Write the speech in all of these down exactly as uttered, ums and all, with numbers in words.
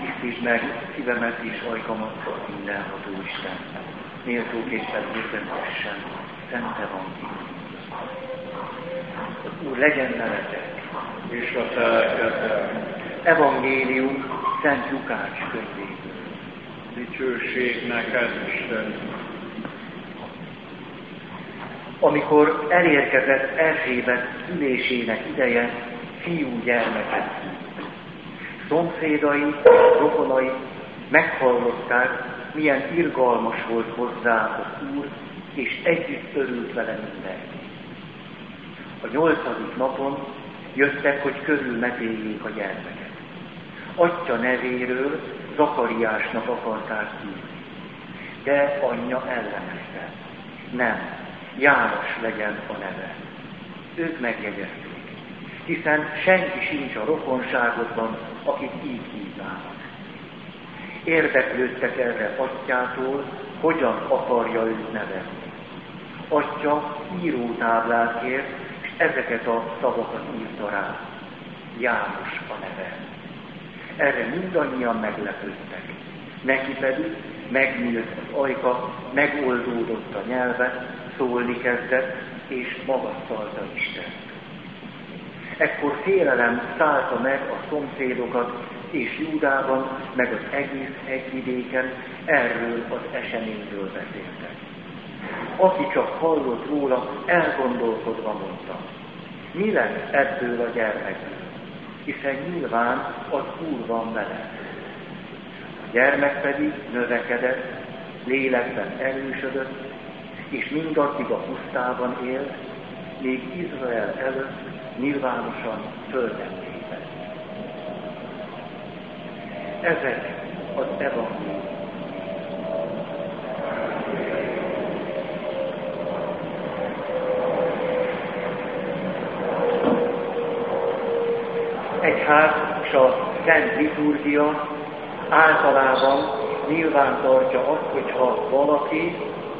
tisztítsd meg szívemet és ajkamat, mindenható Isten. Méltóképpen hirdetessen, szente van ki. Úr, legyen veletek, és a te evangélium Szent Lukács könyvéből. Dicsőség neked, Isten! Amikor elérkezett Erzsébet szülésének ideje, fiú gyermeket szült. Szomszédai, rokonai meghallották, milyen irgalmas volt hozzá az Úr, és együtt örült vele mindenki. A nyolcadik napon jöttek, hogy körülmetéljék a gyermeket. Atya nevéről Zakariásnak akarták hívni, de anyja ellenezte. Nem, János legyen a neve. Ők megjegyezték, hiszen senki sincs a rokonságodban, akit így hívnának. Érdeklődtek erre atyától, hogyan akarja őt nevezni. Atya írótáblát kért, és ezeket a szavakat írta rá. János a neve. Erre mindannyian meglepődtek. Neki pedig megnyílt az ajka, megoldódott a nyelve, szólni kezdett, és magasztalta Istent. Ekkor félelem szállta meg a szomszédokat, és Júdában, meg az egész hegyvidéken erről az eseményről beszéltek. Aki csak hallott róla, elgondolkodva mondta, mi lesz ebből a gyermekből, hiszen nyilván az Úr van vele. A gyermek pedig növekedett, lélekben erősödött, és mindaddig a pusztában élt, még Izrael előtt nyilvánosan földet lépett. Ezek az evangélium. Egyház és a Szent Liturgia általában nyilván tartja azt, hogyha valaki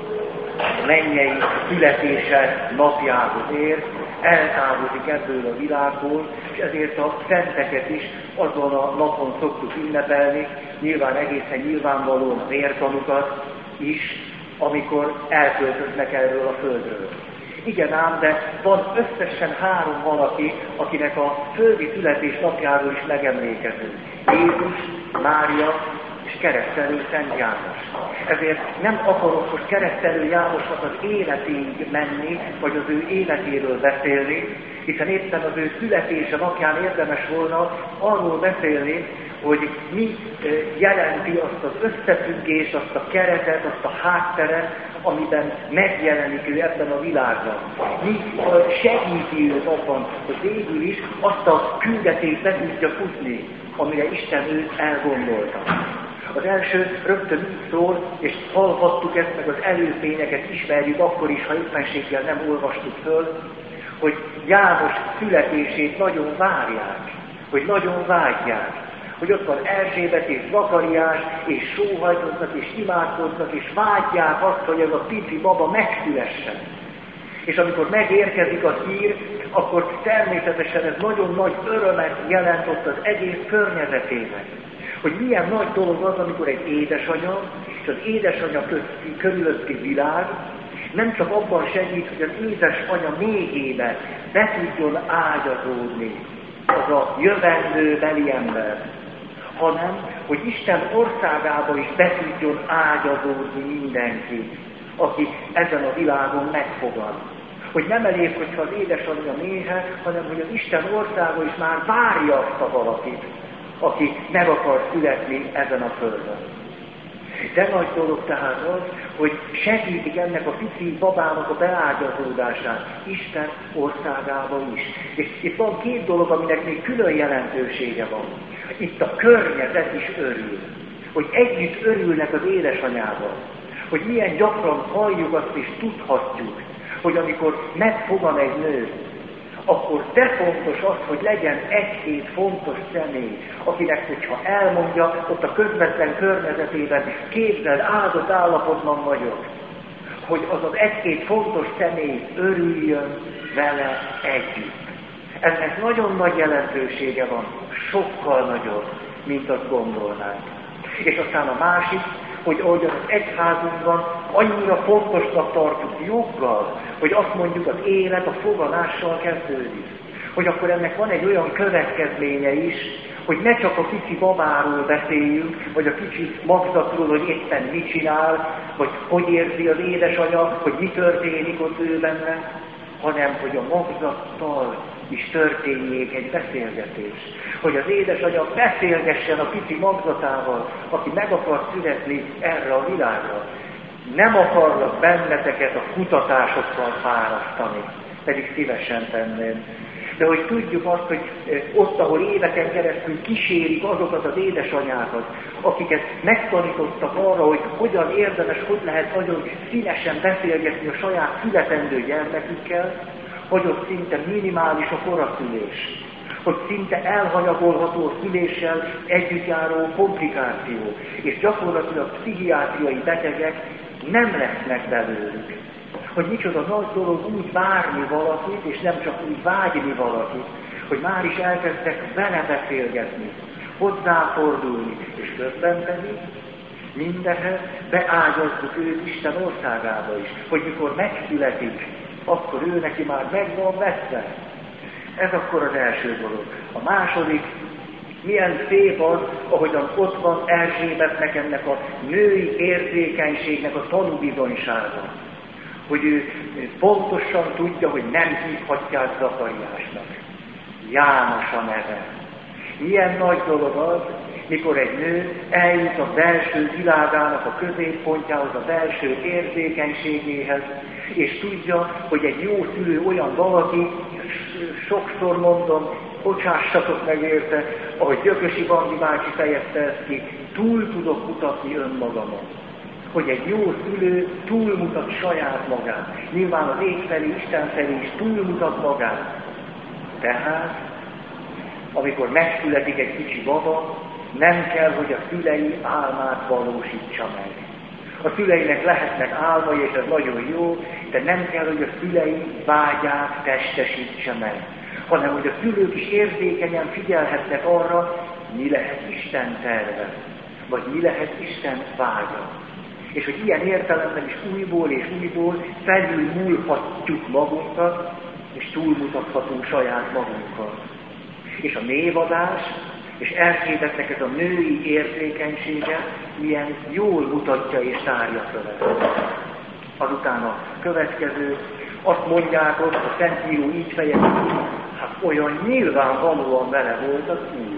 mennyei születése napjához ér, eltávozik ebből a világból, és ezért a szenteket is azon a napon szoktuk ünnepelni, nyilván egészen nyilvánvalóan a vértanukat is, amikor elköltöznek erről a földről. Igen ám, de van összesen három valaki, akinek a földi születés napjáról is megemlékezünk. Jézus, Mária és keresztelő Szent János. Ezért nem akarok most keresztelő Jánosnak az életéig menni, vagy az ő életéről beszélni, hiszen éppen az ő születése napján érdemes volna arról beszélni, hogy mi jelenti azt az összefüggést, azt a keretet, azt a hátteret, amiben megjelenik ő ebben a világban. Mi segíti őt abban, hogy végül is azt a küldetést meg tudja futni, amire Isten őt elgondolta. Az első rögtön így szól, és hallhattuk ezt, meg az előfényeket ismerjük akkor is, ha éppenséggel nem olvastuk föl, hogy János születését nagyon várják, hogy nagyon vágyják, hogy ott van Erzsébet és Zakariás, és sóhajtoznak, és imádkoznak, és vágyják azt, hogy ez a pici baba megszülessen. És amikor megérkezik a hír, akkor természetesen ez nagyon nagy örömet jelent ott az egész környezetében. Hogy milyen nagy dolog az, amikor egy édesanya, és az édesanya közti, körülötti világ nem csak abban segít, hogy az édesanya méhébe be tudjon ágyazódni az a jövendőbeli ember, hanem, hogy Isten országába is be tudjon ágyazódni mindenki, aki ezen a világon megfogad. Hogy nem elég, hogyha az édesanyja méhe, hanem hogy az Isten országa is már várja azt a valakit, aki meg akar születni ezen a földön. De nagy dolog tehát az, hogy segítik ennek a pici babának a beágyazódását Isten országában is. És itt van két dolog, aminek még külön jelentősége van. Itt a környezet is örül, hogy együtt örülnek az édesanyával, hogy milyen gyakran halljuk azt és tudhatjuk, hogy amikor megfogan egy nő, akkor de fontos az, hogy legyen egy-két fontos személy, akinek, hogyha elmondja, ott a közvetlen környezetében képzeld, áldott állapotban vagyok, hogy az az egy-két fontos személy örüljön vele együtt. Ennek nagyon nagy jelentősége van, sokkal nagyobb, mint azt gondolnánk. És aztán a másik, hogy ahogy az egyházunkban annyira fontosnak tartjuk joggal, hogy azt mondjuk, az élet a fogadással kezdődik. Hogy akkor ennek van egy olyan következménye is, hogy ne csak a kicsi babáról beszéljünk, vagy a kicsi magzatról, hogy éppen mit csinál, vagy hogy érzi az édesanyja, hogy mi történik ott ő benne, hanem hogy a magzattal is történjék egy beszélgetés. Hogy az édesanyja beszélgessen a kicsi magzatával, aki meg akar születni erre a világra. Nem akarnak benneteket a kutatásokkal fárasztani, pedig szívesen tenném. De hogy tudjuk azt, hogy ott, ahol éveken keresztül kísérik azokat az édesanyákat, akiket megtanítottak arra, hogy hogyan érdemes, hogy lehet nagyon színesen beszélgetni a saját születendő gyermekükkel, hogy ott szinte minimális a koraszülés, hogy szinte elhanyagolható a szüléssel együttjáró komplikáció, és gyakorlatilag pszichiátriai betegek nem lesznek belőlük. Hogy micsoda nagy dolog úgy várni valakit, és nem csak úgy vágyni valakit, hogy már is elkezdtek vele beszélgetni, hozzáfordulni, és közben pedig mindenhez beágyazzuk őt Isten országába is, hogy mikor megszületik, akkor ő neki már meg van veszve. Ez akkor az első dolog. A második, milyen szép az, ahogyan ott van Erzsébetnek ennek a női érzékenységnek a tanúbizonysága. Hogy ő pontosan tudja, hogy nem hívhatják Zakariásnak. János a neve. Milyen nagy dolog az, mikor egy nő eljut a belső világának a középpontjához, a belső érzékenységéhez, és tudja, hogy egy jó szülő olyan valaki, sokszor mondom, bocsássatok meg érte, ahogy Gyökösi Bandi bácsi fejezte ezt ki, túl tudok mutatni önmagamon. Hogy egy jó szülő túlmutat saját magát. Nyilván az ég felé, Isten felé is túlmutat magát. Tehát, amikor megszületik egy kicsi baba, nem kell, hogy a szülei álmát valósítsa meg. A szüleinek lehetnek álmai, és ez nagyon jó, de nem kell, hogy a szülei vágyát testesítse meg. Hanem, hogy a szülők is érzékenyen figyelhetnek arra, mi lehet Isten terve, vagy mi lehet Isten vágya. És hogy ilyen értelemben is újból és újból felül múlhatjuk magunkat, és túlmutathatunk saját magunkat. És a névadás, és Erzsébetnek ez a női érzékenysége milyen jól mutatja és tárja föl. Azután a következő, azt mondják ott, a Szentíró így fejezi, hát olyan nyilvánvalóan vele volt az Úr.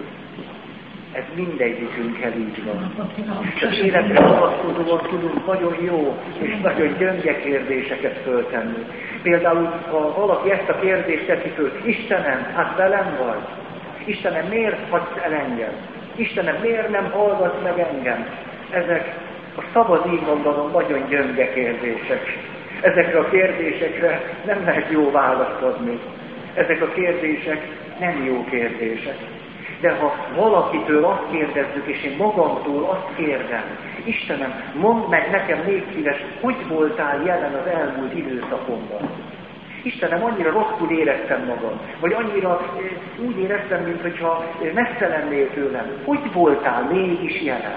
Ez mindegyikünkkel így van. Az életre vonatkozóan tudunk nagyon jó és nagyon gyönge kérdéseket föltenni. Például, ha valaki ezt a kérdést teszi föl, Istenem, hát velem vagy? Istenem, miért hagysz el engem? Istenem, miért nem hallgatsz meg engem? Ezek a szabad így mondanom nagyon gyönge kérdések. Ezekre a kérdésekre nem lehet jó választ adni. Ezek a kérdések nem jó kérdések. De ha valakitől azt kérdezzük, és én magamtól azt kérdem, Istenem, mondd meg nekem légy szíves, hogy voltál jelen az elmúlt időszakomban? Istenem, annyira rosszul éreztem magam, vagy annyira úgy éreztem, mintha messze lennél tőlem. Hogy voltál mégis jelen?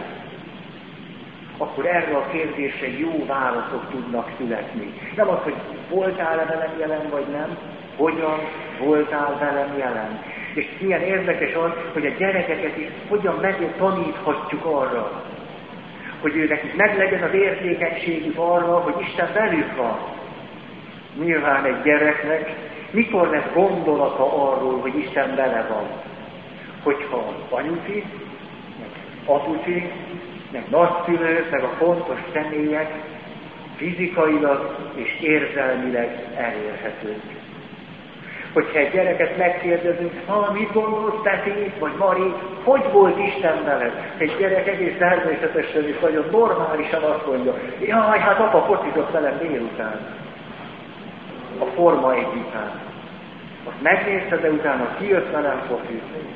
Akkor erre a kérdésre jó válaszok tudnak születni. Nem az, hogy voltál-e velem jelen, vagy nem, hogyan voltál velem jelen. És milyen érdekes az, hogy a gyerekeket is hogyan megtaníthatjuk arra, hogy ő nekik meglegyen az érzékenységük arra, hogy Isten velük van. Nyilván egy gyereknek mikor lesz gondolata arról, hogy Isten vele van? Hogyha anyuci, meg apuci, meg nagyszülők, meg a fontos személyek fizikailag és érzelmileg elérhetők. Hogyha egy gyereket megkérdezünk, ha mit gondolsz, Peti, vagy Mari, hogy volt Isten veled? Egy gyerek egész természetesen és nagyon normálisan azt mondja, jaj, hát apa focizott velem délután. A forma egy után. Azt megnézte, de utána kijött velem focizni.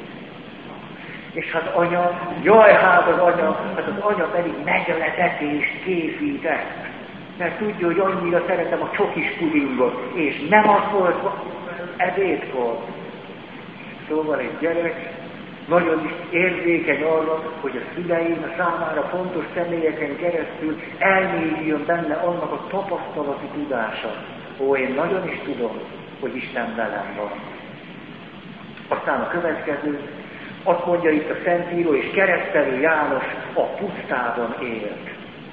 És hát anya, jaj, hát az anya, hát az anya pedig meglepetést készített. Mert tudja, hogy annyira szeretem a csokis pudingot, és nem az volt ebédkor. Szóval egy gyerek nagyon is érzékeny arra, hogy a szüleim számára fontos személyeken keresztül elmélyüljön benne annak a tapasztalati tudása. Ó, én nagyon is tudom, hogy Isten velem van. Aztán a következő, azt mondja itt a Szentíró, és keresztelő János a pusztában élt.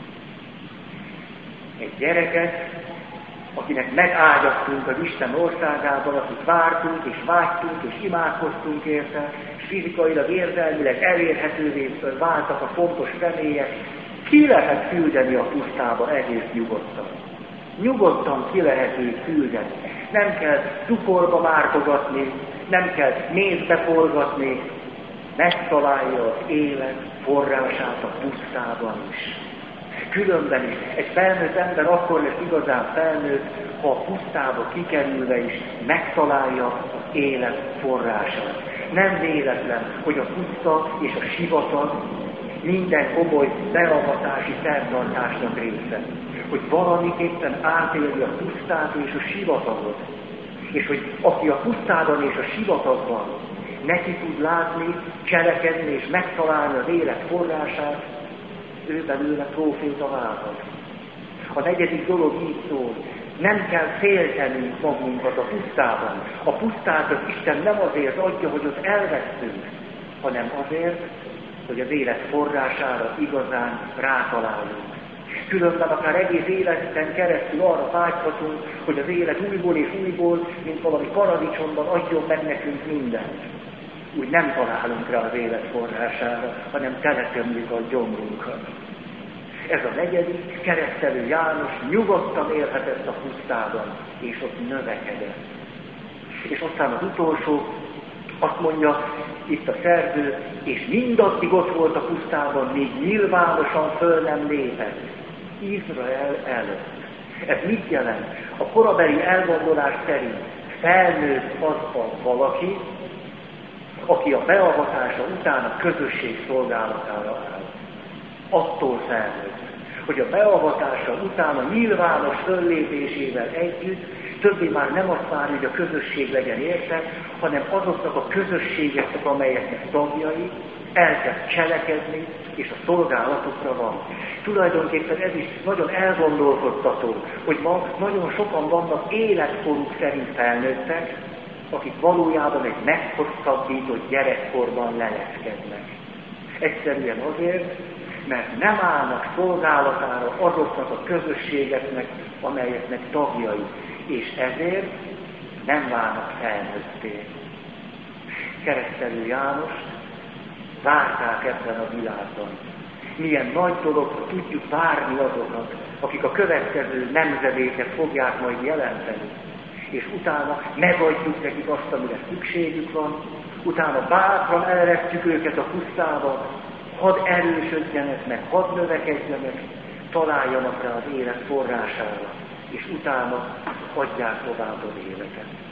Egy gyereket, akinek megágyaztunk az Isten országában, akit vártunk, és vágytunk, és imádkoztunk érte, és fizikailag, érzelmileg elérhetővé váltak a fontos személyek, ki lehet küldeni a pusztába egész nyugodtan. Nyugodtan ki lehet őt küldeni. Nem kell cukorba mártogatni, nem kell mézbe forgatni, megtalálja az élet forrását a pusztában is. Különben is egy felnőtt ember akkor lesz igazán felnőtt, ha a pusztába kikerülve is megtalálja az élet forrását. Nem véletlen, hogy a puszta és a sivatag minden komoly beavatási szertartásnak része. Hogy valamiképpen átéli a pusztát és a sivatagot. És hogy aki a pusztában és a sivatagban neki tud látni, cselekedni és megtalálni az élet forrását, ő belőle próféta válhat. A negyedik dolog így szól, nem kell féltenünk magunkat a pusztában. A pusztát az Isten nem azért adja, hogy ott elvesztünk, hanem azért, hogy az élet forrására igazán rátaláljunk. Különben akár egész életen keresztül arra vágyhatunk, hogy az élet újból és újból, mint valami paradicsomban adjon meg nekünk mindent. Úgy nem találunk rá az élet forrására, hanem teletömjük a gyomrunkat. Ez a negyedik, keresztelő János nyugodtan élhetett a pusztában, és ott növekedett. És aztán az utolsó, azt mondja itt a szerző, és mindaddig ott volt a pusztában, míg nyilvánosan föl nem lépett. Izrael előtt. Ez mit jelent? A korabeli elgondolás szerint felnőtt az a valaki, aki a beavatása után a közösség szolgálatára áll. Attól felnőtt, hogy a beavatása után a nyilvános föllépésével együtt többé már nem azt várja, hogy a közösség legyen érte, hanem azoknak a közösségeknek, amelyeknek tagjai, elkezd cselekedni, és a szolgálatokra van. Tulajdonképpen ez is nagyon elgondolkodtató, hogy ma nagyon sokan vannak életkoruk szerint felnőttek, akik valójában egy meghosszabbított gyerekkorban lelepkednek. Egyszerűen azért, mert nem állnak szolgálatára azoknak a közösségeknek, amelyeknek tagjai, és ezért nem válnak felnőtté. Keresztelő János várták ebben a világban. Milyen nagy dolog, hogy tudjuk várni azokat, akik a következő nemzedéket fogják majd jelenteni. És utána megadjuk nekik azt, amire szükségük van, utána bátran eleresztjük őket a pusztába, hadd erősödjenek meg, hadd növekedjenek, találjanak rá az élet forrására, és utána adják tovább az életet.